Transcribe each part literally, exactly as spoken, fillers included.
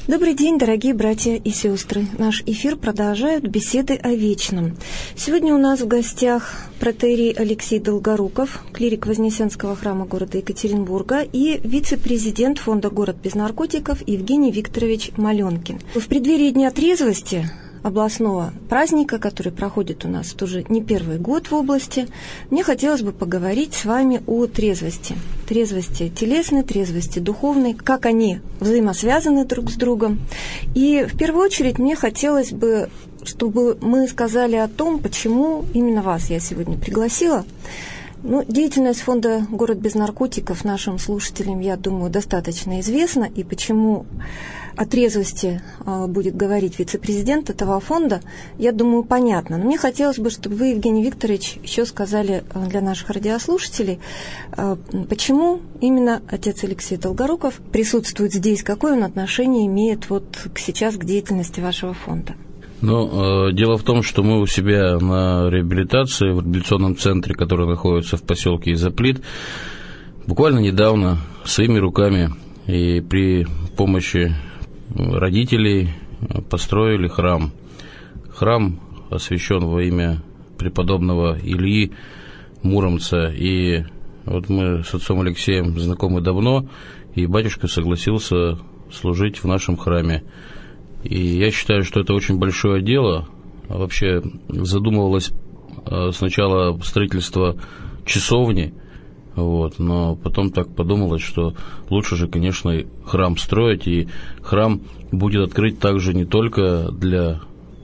Добрый день, дорогие братья и сестры. Наш эфир продолжают беседы о вечном. Сегодня у нас в гостях протоиерей Алексей Долгоруков, клирик Вознесенского храма города Екатеринбурга, и вице-президент фонда «Город без наркотиков» Евгений Викторович Маленкин. В преддверии Дня трезвости, областного праздника, который проходит у нас уже не первый год в области, мне хотелось бы поговорить с вами о трезвости. Трезвости телесной, трезвости духовной, как они взаимосвязаны друг с другом. И в первую очередь мне хотелось бы, чтобы мы сказали о том, почему именно вас я сегодня пригласила. Ну, деятельность фонда «Город без наркотиков» нашим слушателям, я думаю, достаточно известна, и почему о трезвости э, будет говорить вице-президент этого фонда, я думаю, понятно. Но мне хотелось бы, чтобы вы, Евгений Викторович, еще сказали э, для наших радиослушателей, э, почему именно отец Алексей Долгоруков присутствует здесь, какое он отношение имеет вот к, сейчас к деятельности вашего фонда. Ну, э, дело в том, что мы у себя на реабилитации, в реабилитационном центре, который находится в поселке Изоплит, буквально недавно своими руками и при помощи родителей построили храм. Храм освящен во имя преподобного Ильи Муромца. И вот мы с отцом Алексеем знакомы давно, и батюшка согласился служить в нашем храме. И я считаю, что это очень большое дело. Вообще задумывалось сначала строительство часовни, вот, но потом так подумалось, что лучше же, конечно, храм строить, и храм будет открыт также не только для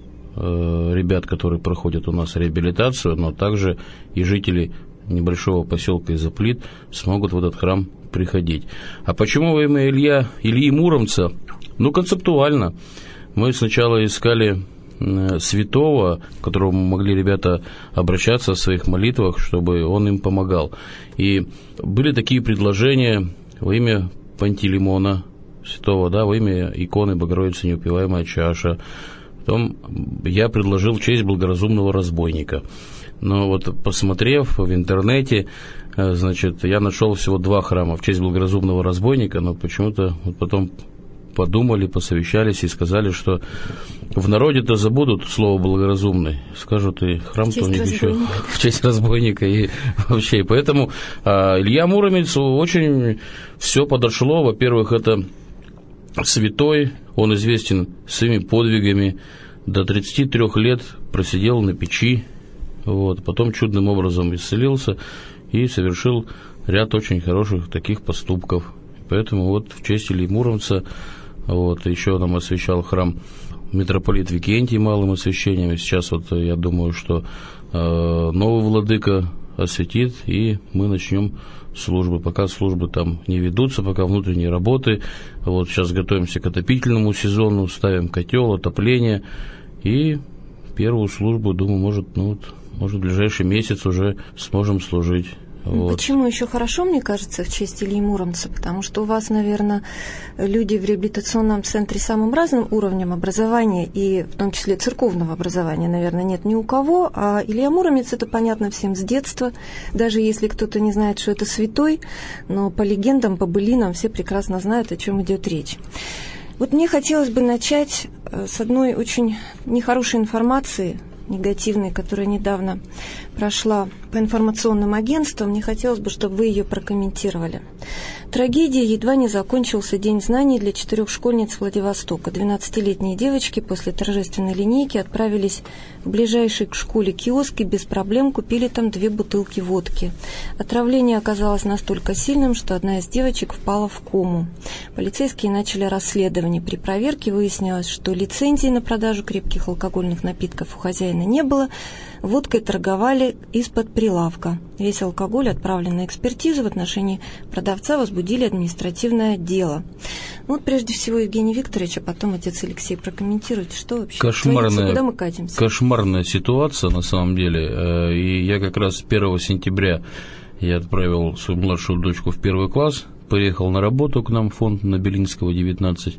э, ребят, которые проходят у нас реабилитацию, но также и жители небольшого поселка Изоплит смогут в этот храм приходить. А почему во имя Илья, Ильи Муромца? Ну, концептуально. Мы сначала искали святого, к которому могли ребята обращаться в своих молитвах, чтобы он им помогал. И были такие предложения во имя Пантелеймона святого, да, во имя иконы Богородицы Неупиваемая чаша. Потом я предложил честь благоразумного разбойника. Но вот посмотрев в интернете, значит, я нашел всего два храма в честь благоразумного разбойника, но почему-то вот потом подумали, посовещались и сказали, что в народе-то забудут слово «благоразумный», скажут, и храм-то у них еще в честь разбойника, и вообще. И поэтому а, Илья Муромец очень все подошло. Во-первых, это святой, он известен своими подвигами, до тридцати трёх лет просидел на печи, вот, потом чудным образом исцелился и совершил ряд очень хороших таких поступков. Поэтому вот в честь Ильи Муромца, вот, еще нам освящал храм митрополит Викентий малым освящением. Сейчас вот я думаю, что э, новый владыка освятит, и мы начнем службы. Пока службы там не ведутся, пока внутренние работы. Вот сейчас готовимся к отопительному сезону, ставим котел, отопление, и первую службу, думаю, может, ну, вот, может, в ближайший месяц уже сможем служить. Вот. Почему еще хорошо, мне кажется, в честь Ильи Муромца? Потому что у вас, наверное, люди в реабилитационном центре самым разным уровнем образования, и в том числе церковного образования, наверное, нет ни у кого. А Илья Муромец, это понятно всем с детства, даже если кто-то не знает, что это святой, но по легендам, по былинам все прекрасно знают, о чем идет речь. Вот мне хотелось бы начать с одной очень нехорошей информации, негативной, которая недавно прошла по информационным агентствам. Мне хотелось бы, чтобы вы ее прокомментировали. Трагедия: едва не закончился День знаний для четырех школьниц Владивостока. двенадцатилетние девочки после торжественной линейки отправились в ближайший к школе киоск и без проблем купили там две бутылки водки. Отравление оказалось настолько сильным, что одна из девочек впала в кому. Полицейские начали расследование. При проверке выяснилось, что лицензии на продажу крепких алкогольных напитков у хозяина не было. Водкой торговали из-под прилавка. Весь алкоголь отправлен на экспертизу. В отношении продавца возбудили административное дело. Ну, вот прежде всего Евгений Викторович, а потом отец Алексей прокомментирует, что вообще творится, куда мы катимся. Кошмарная ситуация на самом деле. И я как раз первого сентября я отправил свою младшую дочку в первый класс, поехал на работу к нам в фонд на Белинского, девятнадцать,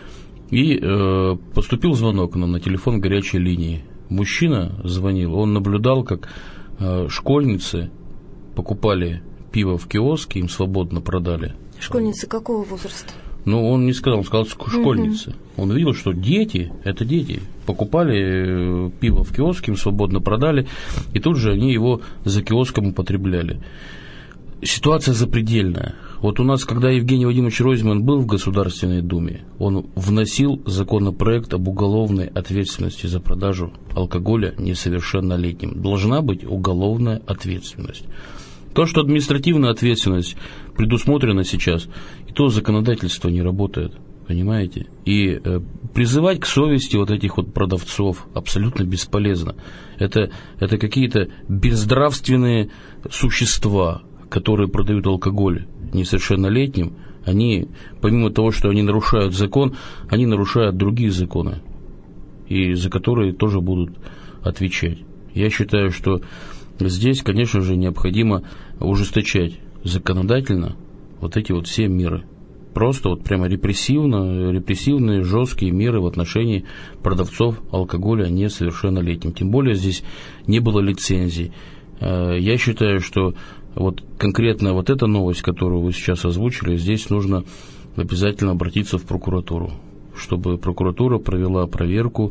и э, поступил звонок нам на телефон горячей линии. Мужчина звонил, он наблюдал, как э, школьницы покупали пиво в киоске, им свободно продали. Школьницы какого возраста? Но он не сказал, он сказал школьницы. Mm-hmm. Он видел, что дети, это дети, покупали пиво в киоске, им свободно продали, и тут же они его за киоском употребляли. Ситуация запредельная. Вот у нас, когда Евгений Вадимович Ройзман был в Государственной Думе, он вносил законопроект об уголовной ответственности за продажу алкоголя несовершеннолетним. Должна быть уголовная ответственность. То, что административная ответственность предусмотрена сейчас, и то законодательство не работает, понимаете? И э, призывать к совести вот этих вот продавцов абсолютно бесполезно. Это, это какие-то безнравственные существа, которые продают алкоголь несовершеннолетним. Они, помимо того, что они нарушают закон, они нарушают другие законы, и за которые тоже будут отвечать. Я считаю, что здесь, конечно же, необходимо ужесточать законодательно вот эти вот все меры. Просто вот прямо репрессивно, репрессивные, жесткие меры в отношении продавцов алкоголя несовершеннолетним. Тем более здесь не было лицензий. Я считаю, что вот конкретно вот эта новость, которую вы сейчас озвучили, здесь нужно обязательно обратиться в прокуратуру, чтобы прокуратура провела проверку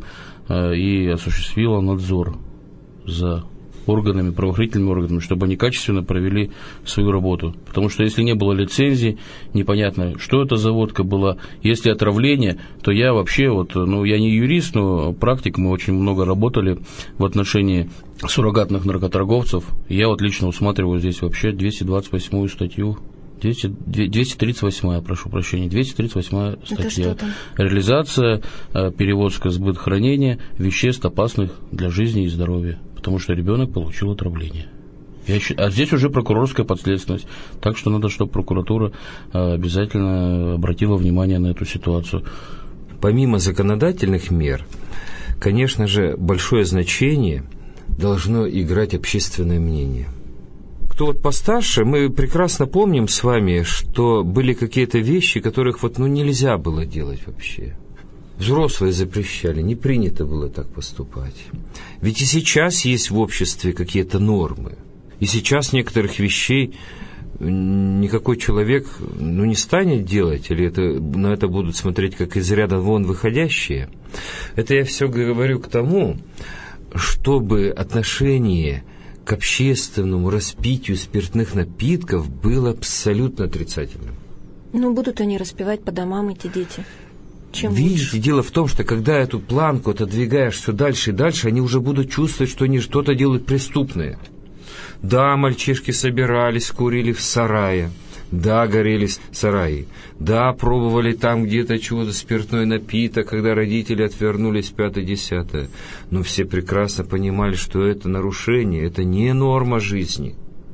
и осуществила надзор за органами, правоохранительными органами, чтобы они качественно провели свою работу. Потому что если не было лицензии, непонятно, что это за водка была. Если отравление, то я вообще, вот, ну, я не юрист, но практик, мы очень много работали в отношении суррогатных наркоторговцев. Я вот лично усматриваю здесь вообще двести двадцать восьмую статью. двести, двести тридцать восьмая, прошу прощения, двести тридцать восьмая статья. Реализация, перевозка, сбыт, хранение веществ, опасных для жизни и здоровья. Потому что ребенок получил отравление. Я считаю, а здесь уже прокурорская подследственность. Так что надо, чтобы прокуратура обязательно обратила внимание на эту ситуацию. Помимо законодательных мер, конечно же, большое значение должно играть общественное мнение. Кто вот постарше, мы прекрасно помним с вами, что были какие-то вещи, которых вот, ну, нельзя было делать вообще. Взрослые запрещали, не принято было так поступать. Ведь и сейчас есть в обществе какие-то нормы. И сейчас некоторых вещей никакой человек, ну, не станет делать, или это, на это будут смотреть как из ряда вон выходящие. Это я все говорю к тому, чтобы отношение к общественному распитию спиртных напитков было абсолютно отрицательным. Ну, будут они распивать по домам, эти дети. Чем Видите, лучше? дело в том, что когда эту планку отодвигаешь все дальше и дальше, они уже будут чувствовать, что они что-то делают преступное. Да, мальчишки собирались, курили в сарае. Да, горели сараи. Да, пробовали там где-то чего-то, спиртной напиток, когда родители отвернулись, пятое-десятое. Но все прекрасно понимали, что это нарушение, это не норма жизни.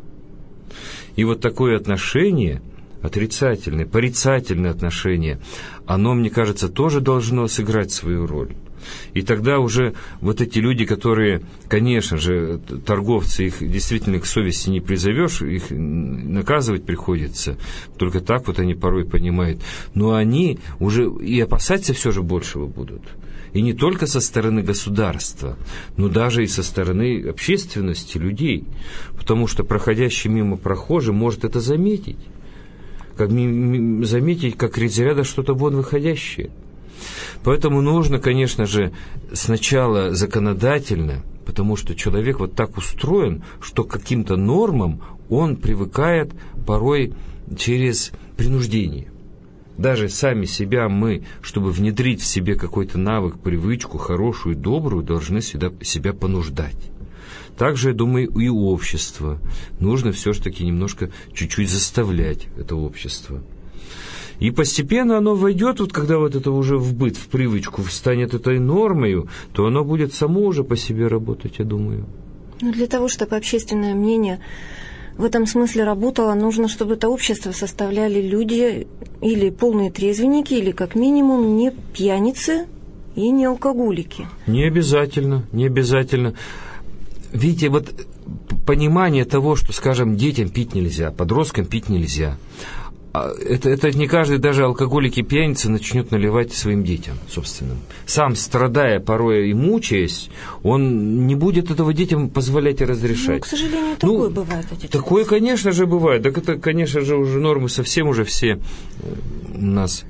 И вот такое отношение, отрицательное, порицательное отношение, оно, мне кажется, тоже должно сыграть свою роль. И тогда уже вот эти люди, которые, конечно же, торговцы, их действительно к совести не призовешь, их наказывать приходится, только так вот они порой понимают, но они уже и опасаться все же большего будут. И не только со стороны государства, но даже и со стороны общественности, людей, потому что проходящий мимо прохожий может это заметить, как заметить, как из ряда что-то вон выходящее. Поэтому нужно, конечно же, сначала законодательно, потому что человек вот так устроен, что к каким-то нормам он привыкает порой через принуждение. Даже сами себя мы, чтобы внедрить в себе какой-то навык, привычку, хорошую и добрую, должны себя, себя понуждать. Также, я думаю, и общество. Нужно все-таки немножко, чуть-чуть заставлять это общество. И постепенно оно войдет, вот когда вот это уже в быт, в привычку, станет этой нормой, то оно будет само уже по себе работать, я думаю. Но для того, чтобы общественное мнение в этом смысле работало, нужно, чтобы это общество составляли люди или полные трезвенники, или как минимум не пьяницы и не алкоголики. Не обязательно, не обязательно. Видите, вот понимание того, что, скажем, детям пить нельзя, подросткам пить нельзя, это, это не каждый, даже алкоголик и пьяница, начнет наливать своим детям собственным. Сам, страдая порой и мучаясь, он не будет этого детям позволять и разрешать. Ну, к сожалению, такое ну, бывает. Такое, конечно же, бывает. Так это, конечно же, уже нормы совсем уже все у нас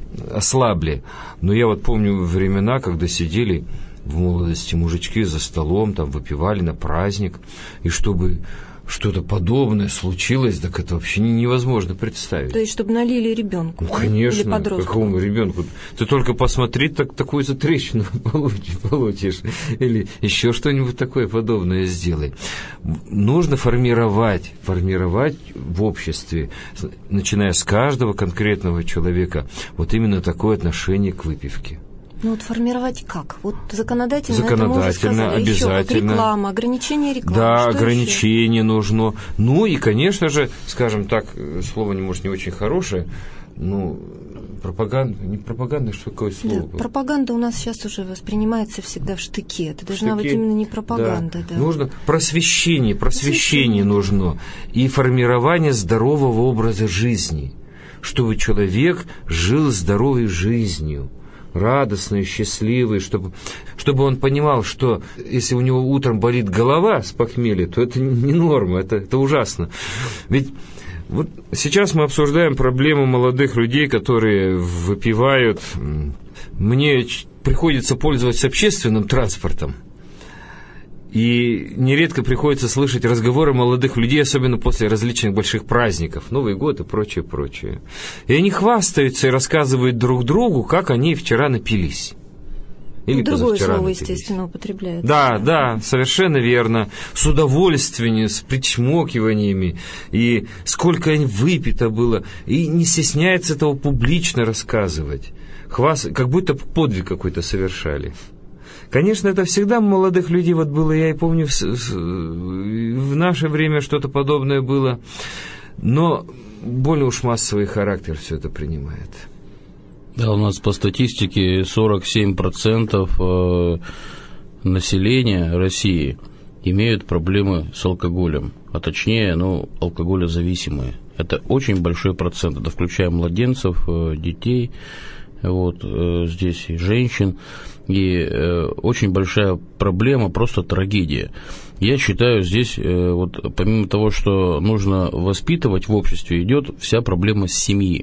ослабли. Но я вот помню времена, когда сидели в молодости мужички за столом, там выпивали на праздник, и чтобы что-то подобное случилось, так это вообще невозможно представить. То есть, чтобы налили ребенку, ну, конечно, или подростку? Какому ребенку? Ты только посмотри, так, такую затрещину получишь, получишь, или еще что-нибудь такое подобное сделай. Нужно формировать, формировать в обществе, начиная с каждого конкретного человека, вот именно такое отношение к выпивке. Ну вот формировать как? Вот законодательно, законодательно это мы уже сказали. обязательно. Еще вот реклама, ограничение рекламы. Да, что ограничение еще? нужно. Ну и, конечно же, скажем так, слово, может, не очень хорошее, ну, пропаганда, не пропаганда, что такое слово? Да, пропаганда у нас сейчас уже воспринимается всегда в штыке. Это должна штыке, быть именно не пропаганда. Да. Да. Нужно просвещение, просвещение, просвещение нужно. И формирование здорового образа жизни, чтобы человек жил здоровой жизнью, радостный, счастливый, чтобы, чтобы он понимал, что если у него утром болит голова с похмелья, то это не норма, это, это ужасно. Ведь вот сейчас мы обсуждаем проблему молодых людей, которые выпивают. Мне приходится пользоваться общественным транспортом. И нередко приходится слышать разговоры молодых людей, особенно после различных больших праздников, Новый год и прочее, прочее. И они хвастаются и рассказывают друг другу, как они вчера напились. Или другое слово, напились. естественно, употребляется. Да, да, совершенно верно. С удовольствием, с причмокиваниями. И сколько выпито было. И не стесняется этого публично рассказывать. Хваст... Как будто подвиг какой-то совершали. Конечно, это всегда молодых людей вот было, я и помню, в, в наше время что-то подобное было, но более уж массовый характер все это принимает. Да, у нас по статистике сорок семь процентов населения России имеют проблемы с алкоголем, а точнее, ну, алкоголезависимые. Это очень большой процент, это включая младенцев, детей, вот, здесь и женщин. И э, очень большая проблема, просто трагедия. Я считаю, здесь, э, вот, помимо того, что нужно воспитывать в обществе, идет вся проблема семьи.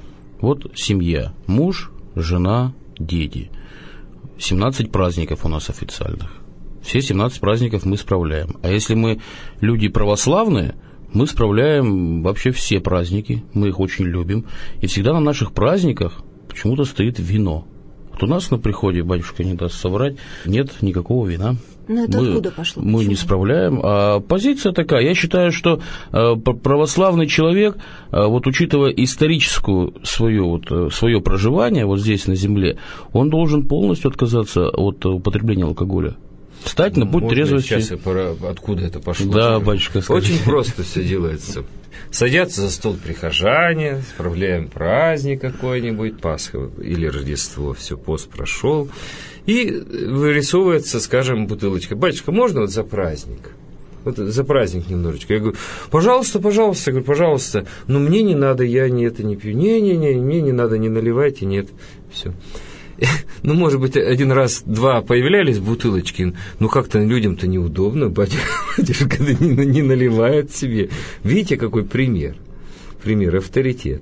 Вот семья, муж, жена, дети. семнадцать праздников у нас официальных. Все семнадцать праздников мы справляем. А если мы люди православные, мы справляем вообще все праздники, мы их очень любим. И всегда на наших праздниках почему-то стоит вино. Вот у нас на приходе, батюшка не даст соврать, нет никакого вина. Ну, это мы, откуда пошло? Мы Почему? не справляем. А позиция такая. Я считаю, что э, православный человек, э, вот учитывая историческую свое, вот, свое проживание вот здесь на земле, он должен полностью отказаться от употребления алкоголя. Встать на путь Можно трезвости. Сейчас я пора... Откуда это пошло? Да, батюшка, скажите. Очень просто все делается. Садятся за стол прихожане, справляем праздник какой-нибудь, Пасха или Рождество, все, пост прошел, и вырисовывается, скажем, бутылочка. Батюшка, можно вот за праздник? Вот за праздник немножечко. Я говорю, пожалуйста, пожалуйста, я говорю, пожалуйста, но мне не надо, я не это не пью. Не-не-не, мне не надо, не наливайте, нет, все. Ну, может быть, один раз, два появлялись бутылочки, но как-то людям-то неудобно, батюшка не, не наливает себе. Видите, какой пример? Пример, авторитет.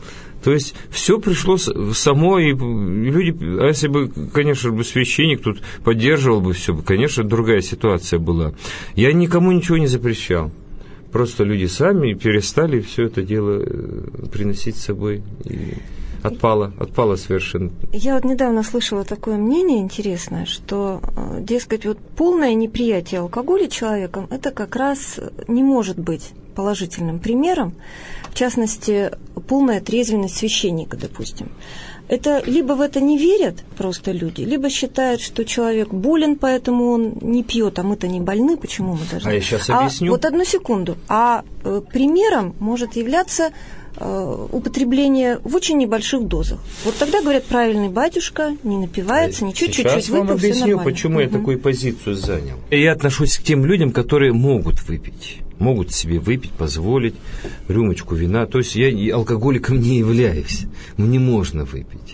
То есть все пришло само, и люди, а если бы, конечно бы, священник тут поддерживал бы все, конечно, другая ситуация была. Я никому ничего не запрещал. Просто люди сами перестали все это дело приносить с собой. И отпало, отпало совершенно. Я вот недавно слышала такое мнение интересное, что, дескать, вот полное неприятие алкоголя человеком, это как раз не может быть положительным примером. В частности, полная трезвенность священника, допустим. Это либо в это не верят просто люди, либо считают, что человек болен, поэтому он не пьет, а мы-то не больны, почему мы должны... А я сейчас объясню. А, вот одну секунду. А э, примером может являться э, употребление в очень небольших дозах. Вот тогда, говорят, правильный батюшка, не напивается, ничего, чуть-чуть выпил, все объясню, нормально. почему угу. я такую позицию занял. Я отношусь к тем людям, которые могут выпить. Могут себе выпить, позволить рюмочку вина. То есть я алкоголиком не являюсь. Мне можно выпить.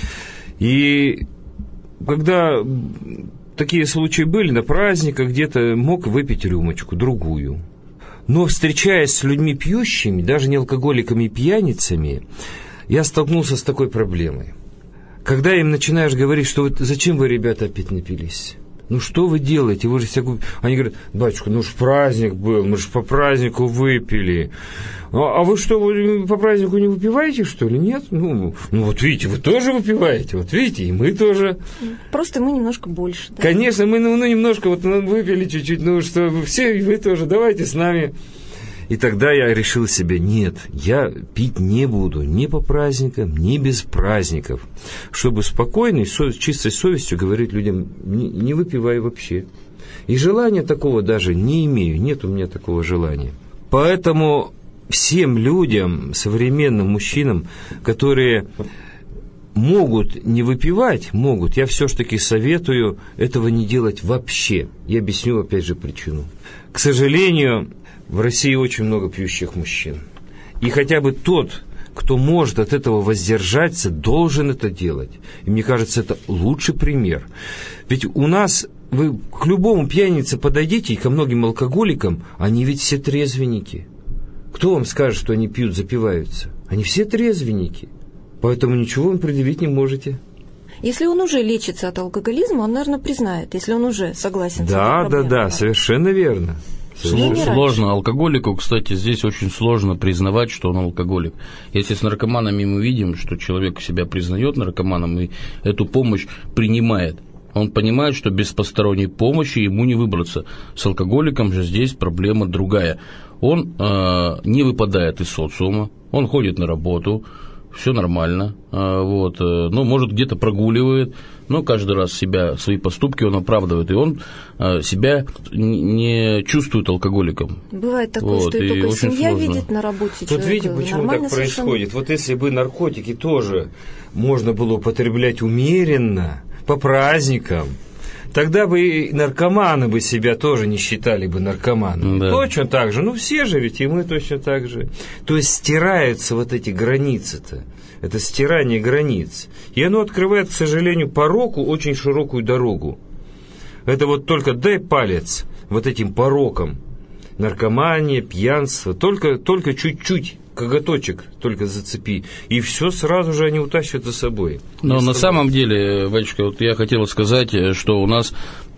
И когда такие случаи были на праздниках, где-то мог выпить рюмочку, другую. Но встречаясь с людьми пьющими, даже не алкоголиками и пьяницами, я столкнулся с такой проблемой. Когда им начинаешь говорить, что вот зачем вы, ребята, опять напились? Ну что вы делаете? Вы же всякую... Они говорят: батюшка, ну ж праздник был, мы же по празднику выпили. А, а вы что, вы по празднику не выпиваете, что ли? Нет? Ну, ну вот видите, вы тоже выпиваете, вот видите, и мы тоже. Просто мы немножко больше. Да? Конечно, мы ну, ну, немножко вот ну, выпили чуть-чуть, ну что, все, и вы тоже, давайте с нами. И тогда я решил себе: нет, я пить не буду ни по праздникам, ни без праздников, чтобы спокойно и с чистой совестью говорить людям: не, не выпивай вообще. И желания такого даже не имею, нет у меня такого желания. Поэтому всем людям, современным мужчинам, которые могут не выпивать, могут, я все-таки советую этого не делать вообще. Я объясню опять же причину. К сожалению, в России очень много пьющих мужчин. И хотя бы тот, кто может от этого воздержаться, должен это делать. И мне кажется, это лучший пример. Ведь у нас, вы к любому пьянице подойдите, и ко многим алкоголикам, они ведь все трезвенники. Кто вам скажет, что они пьют, запиваются? Они все трезвенники. Поэтому ничего вам предъявить не можете. Если он уже лечится от алкоголизма, он, наверное, признает, если он уже согласен да, с этой проблемой. Да, да, да, совершенно верно. Сложно алкоголику, кстати, здесь очень сложно признавать, что он алкоголик. Если с наркоманами мы видим, что человек себя признает наркоманом и эту помощь принимает, он понимает, что без посторонней помощи ему не выбраться. С алкоголиком же здесь проблема другая. Он э, не выпадает из социума, он ходит на работу, все нормально, э, вот, э, ну, может, где-то прогуливает, но каждый раз себя, свои поступки он оправдывает, и он э, себя не чувствует алкоголиком. Бывает такое, вот, что и только семья сложно. Видит на работе. Вот видите, почему так происходит. Совершенно... Вот если бы наркотики тоже можно было употреблять умеренно, по праздникам, тогда бы и наркоманы бы себя тоже не считали бы наркоманами. Да. Точно так же. Ну, все же ведь, и мы точно так же. То есть стираются вот эти границы-то. Это стирание границ. И оно открывает, к сожалению, пороку очень широкую дорогу. Это вот только дай палец вот этим порокам. Наркомания, пьянство. Только, только чуть-чуть, коготочек только зацепи. И все сразу же они утащат за собой. Но на самом деле, батюшка, вот я хотел сказать, что у нас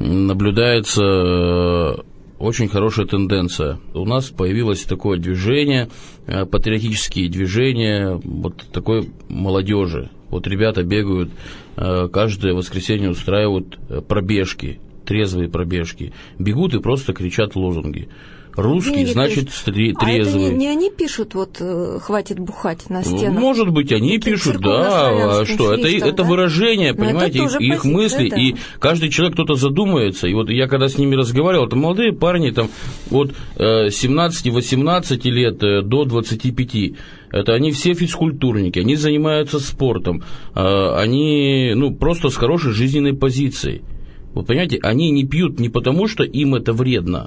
наблюдается очень хорошая тенденция. У нас появилось такое движение, патриотические движения вот такой молодежи. Вот ребята бегают, каждое воскресенье устраивают пробежки, трезвые пробежки. Бегут и просто кричат лозунги. Русский, не, значит, трезвый. А это не, не они пишут, вот, хватит бухать на стенах? Может быть, они это пишут, да, а что, это, это да? выражение, но понимаете, это их, их мысли, да. И каждый человек, кто-то задумается, и вот я когда с ними разговаривал, это молодые парни, там, от семнадцати-восемнадцати лет до двадцати пяти, это они все физкультурники, они занимаются спортом, они, ну, просто с хорошей жизненной позицией. Вы понимаете, они не пьют не потому, что им это вредно,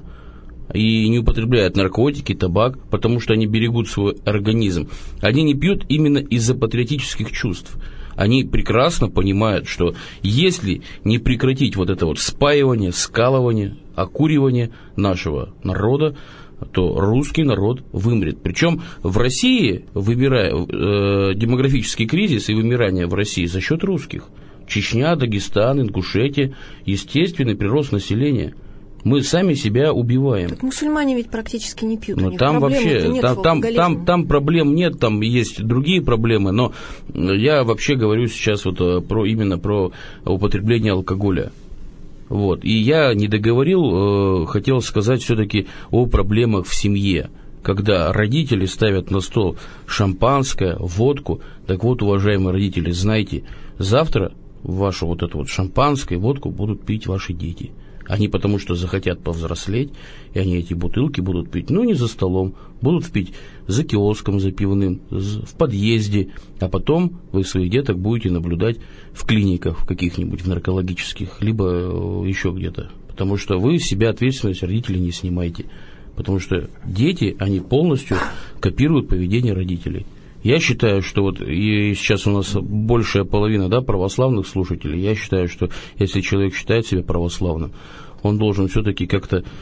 и не употребляют наркотики, табак, потому что они берегут свой организм. Они не пьют именно из-за патриотических чувств. Они прекрасно понимают, что если не прекратить вот это вот спаивание, скалывание, окуривание нашего народа, то русский народ вымрет. Причем в России, вымирая, э, демографический кризис и вымирание в России за счет русских. Чечня, Дагестан, Ингушетия, естественный прирост населения. Мы сами себя убиваем. Так мусульмане ведь практически не пьют. Но там вообще, нет там, там, там, там проблем нет, там есть другие проблемы, но я вообще говорю сейчас вот про, именно про употребление алкоголя. Вот. И я не договорил, э, хотел сказать все-таки о проблемах в семье. Когда родители ставят на стол шампанское, водку, так вот, уважаемые родители, знайте, завтра вашу вот эту вот шампанское, водку будут пить ваши дети. Они потому что захотят повзрослеть, и они эти бутылки будут пить, ну, не за столом, будут пить за киоском, за пивным, в подъезде, а потом вы своих деток будете наблюдать в клиниках в каких-нибудь, в наркологических, либо еще где-то. Потому что вы с себя ответственность, родителей, не снимайте. Потому что дети, они полностью копируют поведение родителей. Я считаю, что вот и сейчас у нас большая половина, да, православных слушателей. Я считаю, что если человек считает себя православным, он должен все-таки как-то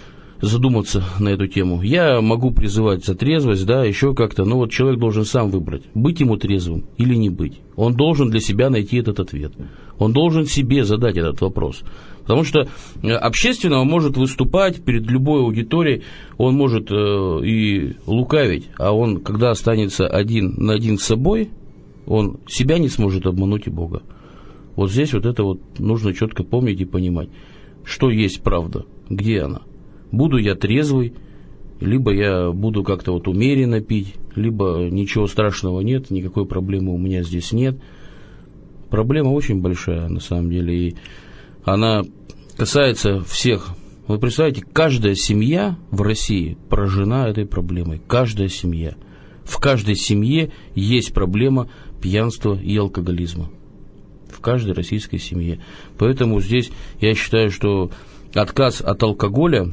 задуматься на эту тему. Я могу призывать за трезвость, да, еще как-то, но вот человек должен сам выбрать, быть ему трезвым или не быть. Он должен для себя найти этот ответ. Он должен себе задать этот вопрос. Потому что общественно он может выступать перед любой аудиторией, он может э, и лукавить, а он, когда останется один на один с собой, он себя не сможет обмануть и Бога. Вот здесь вот это вот нужно четко помнить и понимать, что есть правда, где она. Буду я трезвый, либо я буду как-то вот умеренно пить, либо ничего страшного нет, никакой проблемы у меня здесь нет. Проблема очень большая, на самом деле, и она касается всех. Вы представляете, каждая семья в России поражена этой проблемой. Каждая семья. В каждой семье есть проблема пьянства и алкоголизма. В каждой российской семье. Поэтому здесь я считаю, что отказ от алкоголя,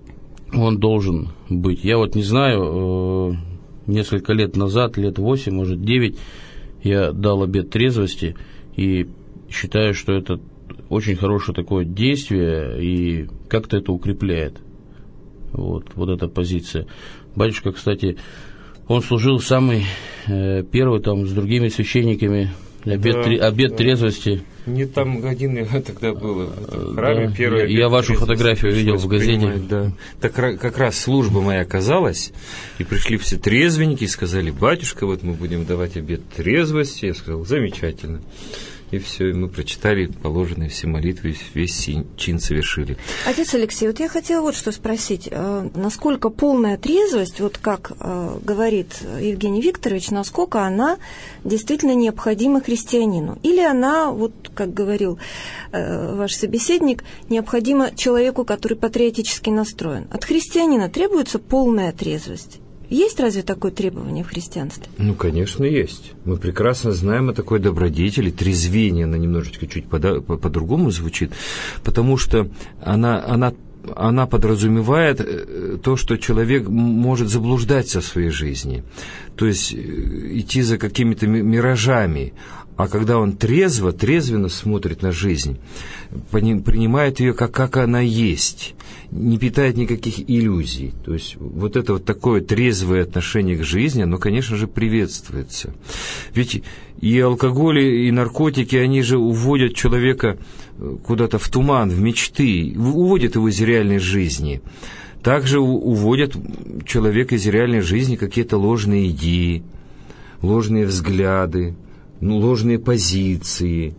он должен быть. Я вот не знаю, несколько лет назад, лет восемь, может девять, я дал обет трезвости и считаю, что это очень хорошее такое действие и как-то это укрепляет. Вот, вот эта позиция. Батюшка, кстати, он служил самый э, первый там с другими священниками обет, да, тре, обет да. трезвости. Не там один тогда было в храме, да. первый. Я, я вашу фотографию видел в газете. Да. Так как раз служба моя оказалась, и пришли все трезвенники и сказали: батюшка, вот мы будем давать обет трезвости. Я сказал: замечательно. И все, и мы прочитали положенные все молитвы, весь чин совершили. Отец Алексей, вот я хотела вот что спросить. Насколько полная трезвость, вот как говорит Евгений Викторович, насколько она действительно необходима христианину? Или она, вот как говорил ваш собеседник, необходима человеку, который патриотически настроен? От христианина требуется полная трезвость? Есть разве такое требование в христианстве? Ну, конечно, есть. Мы прекрасно знаем о такой добродетели. Трезвение, она немножечко чуть пода- по-другому звучит, потому что она, она, она подразумевает то, что человек может заблуждаться в своей жизни, то есть идти за какими-то миражами. А когда он трезво, трезвенно смотрит на жизнь, принимает ее как, как она есть, не питает никаких иллюзий. То есть вот это вот такое трезвое отношение к жизни, оно, конечно же, приветствуется. Ведь и алкоголь, и наркотики, они же уводят человека куда-то в туман, в мечты, уводят его из реальной жизни. Также уводят человека из реальной жизни какие-то ложные идеи, ложные взгляды, ну, ложные позиции.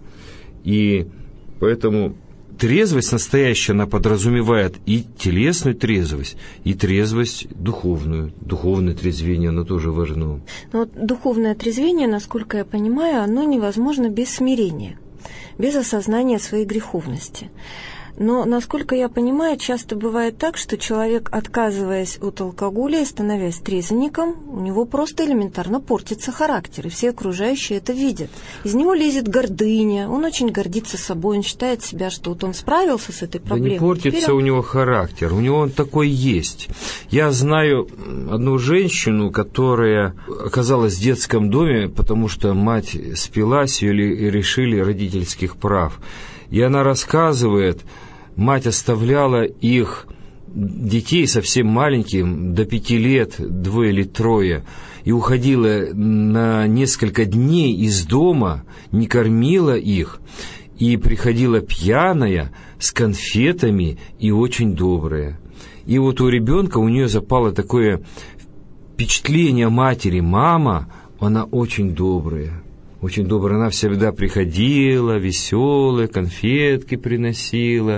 И поэтому трезвость настоящая, она подразумевает и телесную трезвость, и трезвость духовную. Духовное трезвение, оно тоже важно. Но вот духовное трезвение, насколько я понимаю, оно невозможно без смирения, без осознания своей греховности. Но, насколько я понимаю, часто бывает так, что человек, отказываясь от алкоголя и становясь трезвенником, у него просто элементарно портится характер, и все окружающие это видят. Из него лезет гордыня, он очень гордится собой, он считает себя, что вот он справился с этой проблемой. Да не портится Теперь... у него характер, у него он такой есть. Я знаю одну женщину, которая оказалась в детском доме, потому что мать спилась и решили родительских прав. И она рассказывает, мать оставляла их, детей совсем маленьким, до пяти лет, двое или трое, и уходила на несколько дней из дома, не кормила их, и приходила пьяная, с конфетами и очень добрая. И вот у ребенка, у нее запало такое впечатление матери: мама, она очень добрая. Очень добрая, она всегда приходила, веселая, конфетки приносила,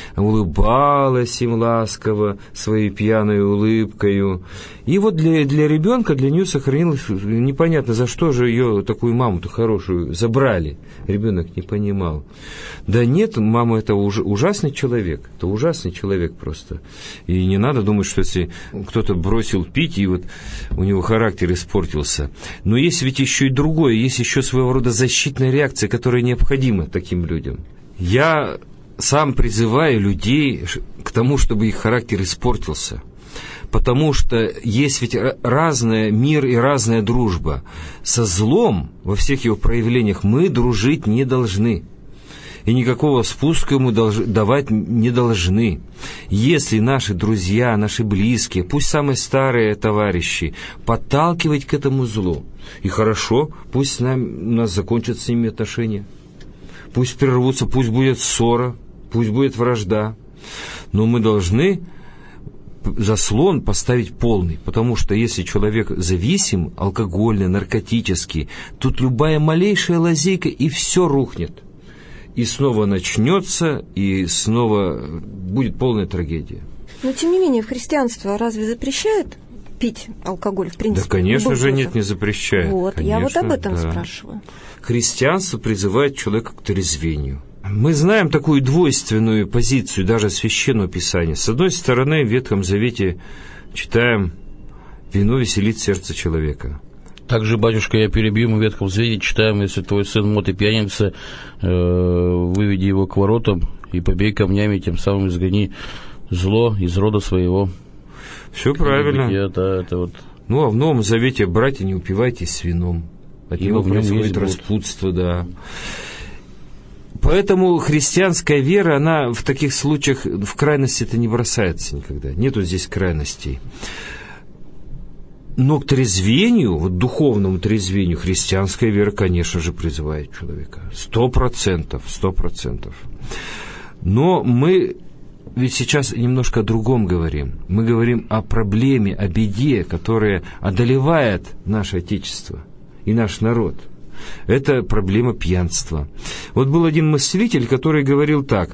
улыбалась им ласково своей пьяной улыбкою. И вот для, для ребенка, для нее сохранилось, непонятно, за что же ее, такую маму-то хорошую, забрали. Ребенок не понимал. Да нет, мама — это уж, ужасный человек, это ужасный человек просто. И не надо думать, что если кто-то бросил пить, и вот у него характер испортился. Но есть ведь еще и другое, есть еще своего рода защитная реакция, которая необходима таким людям. Я сам призываю людей к тому, чтобы их характер испортился. Потому что есть ведь разный мир и разная дружба. Со злом во всех его проявлениях мы дружить не должны. и никакого спуска ему долж- давать не должны. Если наши друзья, наши близкие, пусть самые старые товарищи, подталкивать к этому злу, и хорошо, пусть с нами, у нас закончатся с ними отношения, пусть прервутся, пусть будет ссора, пусть будет вражда, но мы должны заслон поставить полный, потому что если человек зависим, алкогольный, наркотический, тут любая малейшая лазейка, и все рухнет. И снова начнется, и снова будет полная трагедия. Но, тем не менее, в христианство разве запрещает пить алкоголь, в принципе? Да, конечно же, нет, не запрещает. Вот, конечно, я вот об этом да. спрашиваю. Христианство призывает человека к трезвению. Мы знаем такую двойственную позицию даже Священного Писания. С одной стороны, в Ветхом Завете читаем «Вино веселит сердце человека». Также, батюшка, я перебью, мы в Ветхом Завете читаем: если твой сын мот и пьяница, э, выведи его к воротам и побей камнями, тем самым изгони зло из рода своего. Все правильно. Это, это вот... Ну, а в Новом Завете: братья, не упивайтесь с вином. От него происходит распутство, да. Поэтому христианская вера, она в таких случаях в крайности-то не бросается никогда. Нету здесь крайностей. Но к трезвению, вот духовному трезвению, христианская вера, конечно же, призывает человека. Сто процентов, сто процентов. Но мы ведь сейчас немножко о другом говорим. Мы говорим о проблеме, о беде, которая одолевает наше Отечество и наш народ. Это проблема пьянства. Вот был один мыслитель, который говорил так,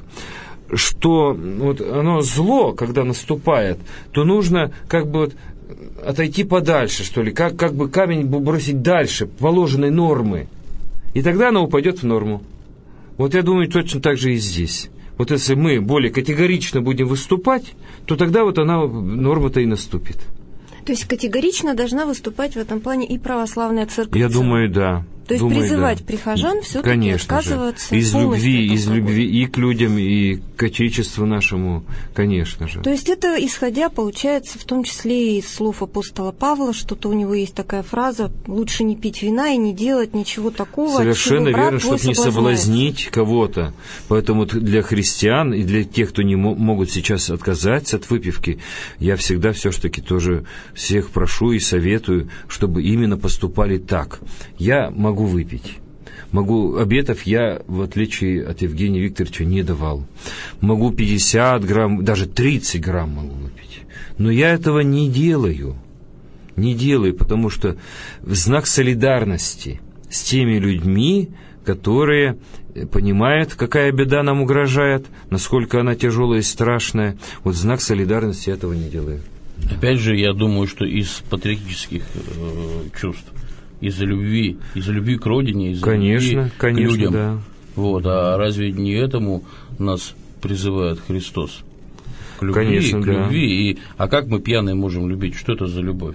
что вот оно зло, когда наступает, то нужно как бы вот отойти подальше, что ли, как, как бы камень бросить дальше положенной нормы, и тогда оно упадет в норму. Вот я думаю, точно так же и здесь. Вот если мы более категорично будем выступать, то тогда вот она, норма-то и наступит. То есть категорично должна выступать в этом плане и православная церковь? Я думаю, да. То есть Думаю, призывать да. прихожан все-таки отказываться из любви, из алкоголя. любви и к людям, и к Отечеству нашему, конечно же. То есть это исходя, получается, в том числе из слов апостола Павла, что-то у него есть такая фраза: лучше не пить вина и не делать ничего такого, совершенно верно, чтобы не соблазнить кого-то. Поэтому для христиан и для тех, кто не могут сейчас отказаться от выпивки, я всегда все-таки тоже всех прошу и советую, чтобы именно поступали так. Я могу выпить. Могу, обетов я, в отличие от Евгения Викторовича, не давал. Могу пятьдесят грамм, даже тридцать грамм могу выпить. Но я этого не делаю. Не делаю, потому что в знак солидарности с теми людьми, которые понимают, какая беда нам угрожает, насколько она тяжелая и страшная. Вот в знак солидарности этого не делаю. Опять же, я думаю, что из патриотических э, чувств, из-за любви, из-за любви к родине, из-за конечно, любви конечно, к людям. Да. Вот, а разве не этому нас призывает Христос? К любви, конечно, к да. любви. И, а как мы пьяные можем любить? Что это за любовь?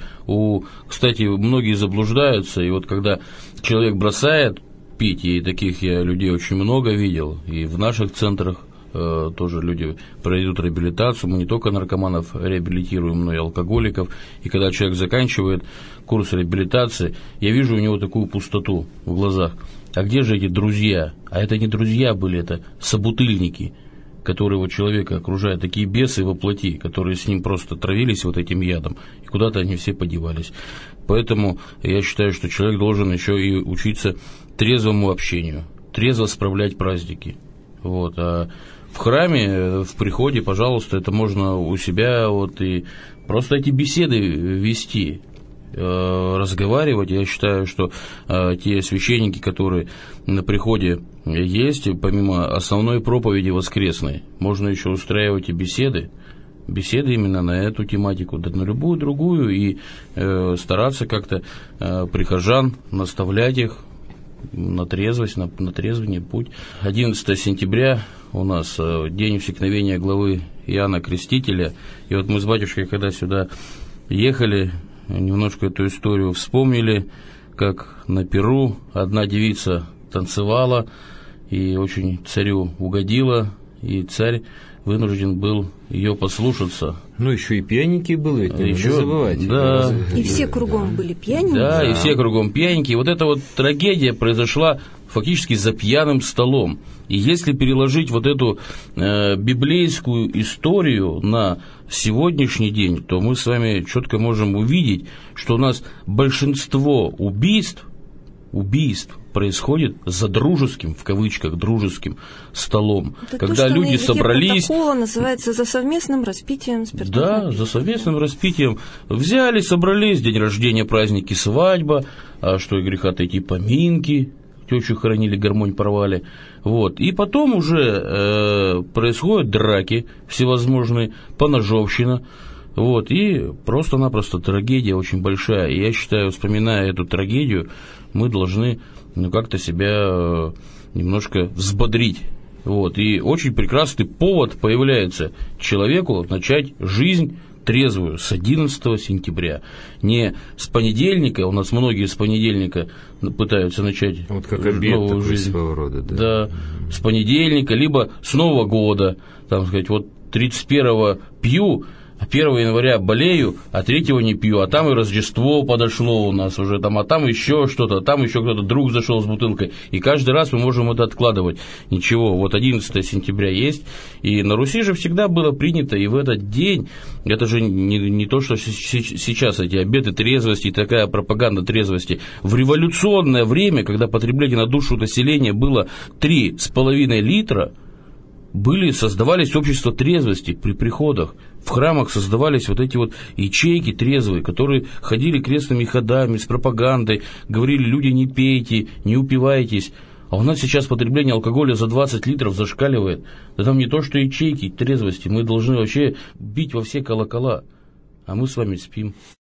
У, кстати, многие заблуждаются, и вот когда человек бросает пить, и таких я людей очень много видел, и в наших центрах э, тоже люди пройдут реабилитацию, мы не только наркоманов реабилитируем, но и алкоголиков, и когда человек заканчивает курс реабилитации, я вижу у него такую пустоту в глазах. А где же эти друзья? А это не друзья были, это собутыльники, которые вот человека окружают, такие бесы во плоти, которые с ним просто травились вот этим ядом, и куда-то они все подевались. Поэтому я считаю, что человек должен еще и учиться трезвому общению, трезво справлять праздники. Вот. А в храме, в приходе, пожалуйста, это можно у себя вот и просто эти беседы вести, разговаривать. Я считаю, что э, те священники, которые на приходе есть, помимо основной проповеди воскресной, можно еще устраивать и беседы, беседы именно на эту тематику, да на любую другую, и э, стараться как-то э, прихожан наставлять их на трезвость, на, на трезвый путь. одиннадцатого сентября у нас э, день усекновения главы Иоанна Крестителя, и вот мы с батюшкой, когда сюда ехали, немножко эту историю вспомнили, как на пиру одна девица танцевала и очень царю угодила, и царь вынужден был ее послушаться. Ну, еще и пьяненькие были, это еще, не забывайте. Да. И все кругом были пьяненькие. Да, да, и все кругом пьяненькие. Вот эта вот трагедия произошла фактически за пьяным столом. И если переложить вот эту э, библейскую историю на сегодняшний день, то мы с вами четко можем увидеть, что у нас большинство убийств, убийств происходит за дружеским, в кавычках, дружеским столом. Это когда то, люди собрались... протокола называется за совместным распитием спиртных Да, напитков. за совместным распитием. Взяли, собрались, день рождения, праздники, свадьба, а что и греха таить, поминки, тещу хоронили, гармонь порвали. Вот. И потом уже э, происходят драки всевозможные, поножовщина. Вот. И просто-напросто трагедия очень большая. И я считаю, вспоминая эту трагедию, мы должны ну, как-то себя немножко взбодрить. Вот. И очень прекрасный повод появляется человеку начать жизнь трезвую с одиннадцатого сентября. Не с понедельника, у нас многие с понедельника пытаются начать вот как обед новую такой жизнь. Своего рода, да. Да, с понедельника, либо с Нового года. Там сказать, вот тридцать первого пью, а первого января болею, а третьего не пью, а там и Рождество подошло у нас уже, там, а там еще что-то, а там еще кто-то друг зашел с бутылкой, и каждый раз мы можем это откладывать. Ничего, вот одиннадцатого сентября есть, и на Руси же всегда было принято, и в этот день, это же не, не то, что сейчас эти обеты трезвости и такая пропаганда трезвости, в революционное время, когда потребление на душу населения было три с половиной литра, были, создавались общества трезвости при приходах. В храмах создавались вот эти вот ячейки трезвые, которые ходили крестными ходами с пропагандой, говорили, люди, не пейте, не упивайтесь. А у нас сейчас потребление алкоголя за двадцать литров зашкаливает. Да там не то, что ячейки трезвости, мы должны вообще бить во все колокола, а мы с вами спим.